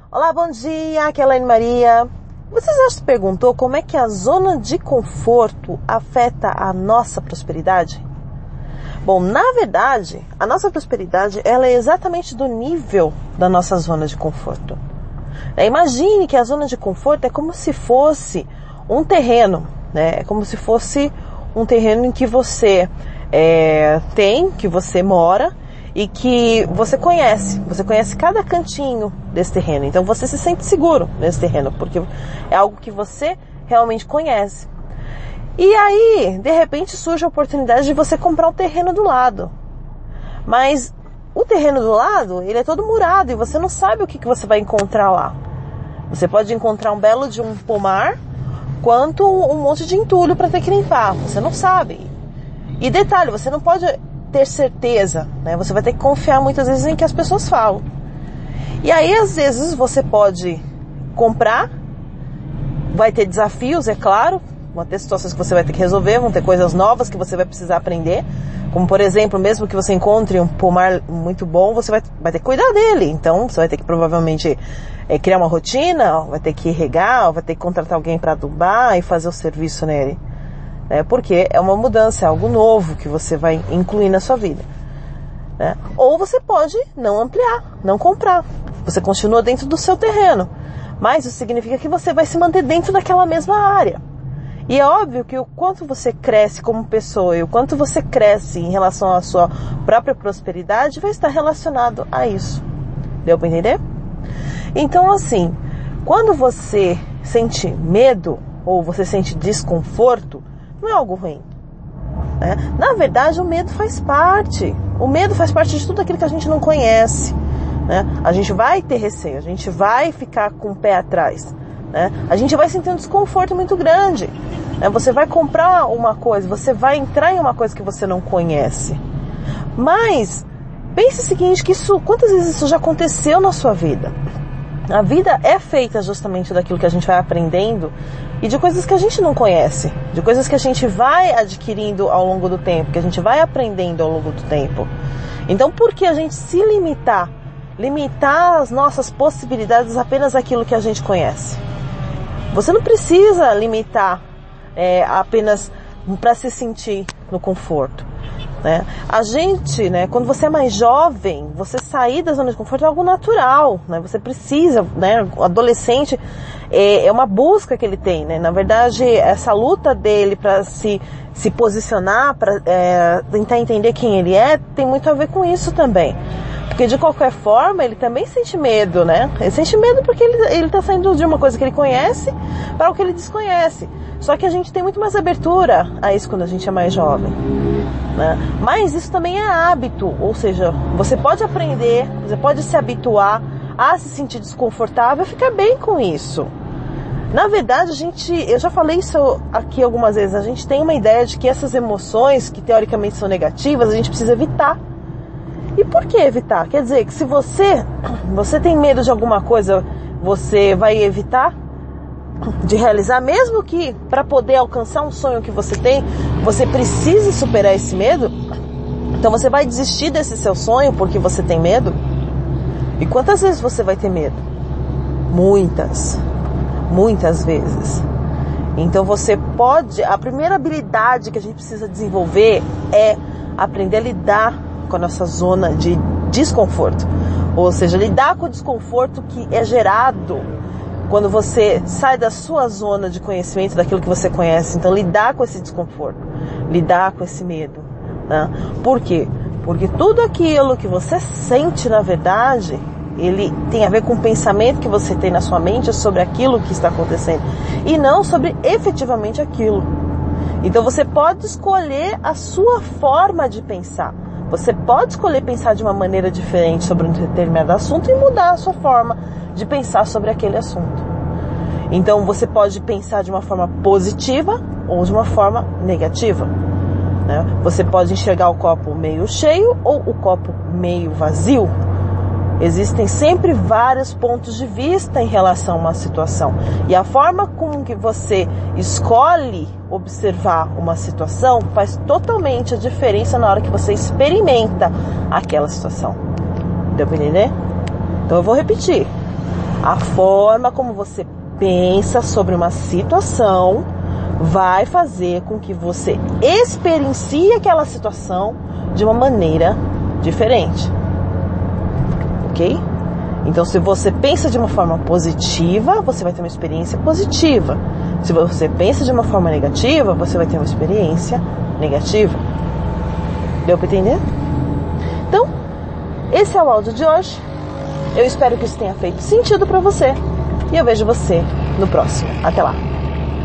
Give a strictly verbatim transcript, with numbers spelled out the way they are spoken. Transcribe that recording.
Olá, bom dia, aqui é a Elaine Maria. Você já se perguntou como é que a zona de conforto afeta a nossa prosperidade? Bom, na verdade, a nossa prosperidade ela é exatamente do nível da nossa zona de conforto. Imagine que a zona de conforto é como se fosse um terreno, né? É como se fosse um terreno em que você é, tem, que você mora e que você conhece. Você conhece cada cantinho desse terreno. Então você se sente seguro nesse terreno, porque é algo que você realmente conhece. E aí, de repente, surge a oportunidade de você comprar o terreno do lado. Mas o terreno do lado, ele é todo murado e você não sabe o que, que você vai encontrar lá. Você pode encontrar um belo de um pomar, quanto um monte de entulho para ter que limpar. Você não sabe. E detalhe, você não pode ter certeza, né? Você vai ter que confiar muitas vezes em que as pessoas falam. E aí, às vezes, você pode comprar, vai ter desafios, é claro, vão ter situações que você vai ter que resolver, vão ter coisas novas que você vai precisar aprender, como, por exemplo, mesmo que você encontre um pomar muito bom, você vai, vai ter que cuidar dele, então você vai ter que provavelmente é, criar uma rotina, vai ter que regar, vai ter que contratar alguém para adubar e fazer o serviço nele. Né? Porque é uma mudança, é algo novo que você vai incluir na sua vida. Né? Ou você pode não ampliar, não comprar. Você continua dentro do seu terreno. Mas isso significa que você vai se manter dentro daquela mesma área. E é óbvio que o quanto você cresce como pessoa e o quanto você cresce em relação à sua própria prosperidade vai estar relacionado a isso. Deu para entender? Então, assim, quando você sente medo ou você sente desconforto, não é algo ruim. Né? Na verdade, o medo faz parte. O medo faz parte de tudo aquilo que a gente não conhece. Né? A gente vai ter receio, a gente vai ficar com o pé atrás. Né? A gente vai sentir um desconforto muito grande. Né? Você vai comprar uma coisa, você vai entrar em uma coisa que você não conhece. Mas, pense o seguinte, que isso, quantas vezes isso já aconteceu na sua vida? A vida é feita justamente daquilo que a gente vai aprendendo e de coisas que a gente não conhece, de coisas que a gente vai adquirindo ao longo do tempo, que a gente vai aprendendo ao longo do tempo. Então, por que a gente se limitar? Limitar as nossas possibilidades apenas àquilo que a gente conhece? Você não precisa limitar é, apenas para se sentir no conforto. Né? A gente, né, quando você é mais jovem, você sair da zona de conforto é algo natural, né? Você precisa, né? O adolescente é, é uma busca que ele tem, né? Na verdade, essa luta dele para se se posicionar, para é, tentar entender quem ele é, tem muito a ver com isso também. Porque de qualquer forma, ele também sente medo, né? Ele sente medo porque ele, ele tá saindo de uma coisa que ele conhece para o que ele desconhece. Só que a gente tem muito mais abertura a isso quando a gente é mais jovem. Né? Mas isso também é hábito, ou seja, você pode aprender, você pode se habituar a se sentir desconfortável e ficar bem com isso. Na verdade, a gente, eu já falei isso aqui algumas vezes, a gente tem uma ideia de que essas emoções que teoricamente são negativas, a gente precisa evitar. E por que evitar? Quer dizer que se você, você tem medo de alguma coisa, você vai evitar de realizar, mesmo que para poder alcançar um sonho que você tem, você precise superar esse medo. Então você vai desistir desse seu sonho porque você tem medo? E quantas vezes você vai ter medo? Muitas. Muitas vezes. Então você pode, a primeira habilidade que a gente precisa desenvolver é aprender a lidar com a nossa zona de desconforto. Ou seja, lidar com o desconforto que é gerado quando você sai da sua zona de conhecimento, daquilo que você conhece. Então, lidar com esse desconforto, lidar com esse medo. Né? Por quê? Porque tudo aquilo que você sente, na verdade, ele tem a ver com o pensamento que você tem na sua mente sobre aquilo que está acontecendo. E não sobre efetivamente aquilo. Então, você pode escolher a sua forma de pensar. Você pode escolher pensar de uma maneira diferente sobre um determinado assunto e mudar a sua forma de pensar sobre aquele assunto. Então você pode pensar de uma forma positiva ou de uma forma negativa. Né? Você pode enxergar o copo meio cheio ou o copo meio vazio. Existem sempre vários pontos de vista em relação a uma situação. E a forma com que você escolhe observar uma situação faz totalmente a diferença na hora que você experimenta aquela situação. Deu para entender? Então eu vou repetir. A forma como você pensa sobre uma situação vai fazer com que você experiencie aquela situação de uma maneira diferente. Ok? Então, se você pensa de uma forma positiva, você vai ter uma experiência positiva. Se você pensa de uma forma negativa, você vai ter uma experiência negativa. Deu para entender? Então, esse é o áudio de hoje. Eu espero que isso tenha feito sentido para você. E eu vejo você no próximo. Até lá!